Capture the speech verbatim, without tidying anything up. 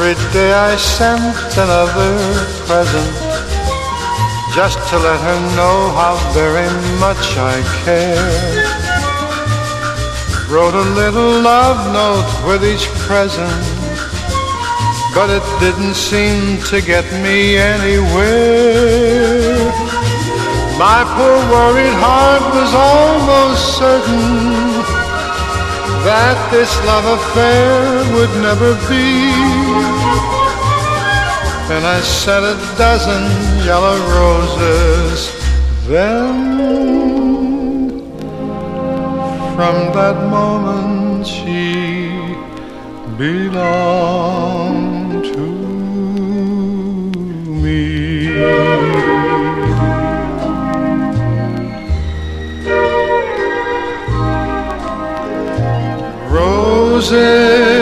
Every day I sent another present, just to let her know how very much I care. Wrote a little love note with each present, but it didn't seem to get me anywhere. My poor worried heart was almost certain that this love affair would never be. And I sent a dozen yellow roses. Then, from that moment, she belonged to me. Roses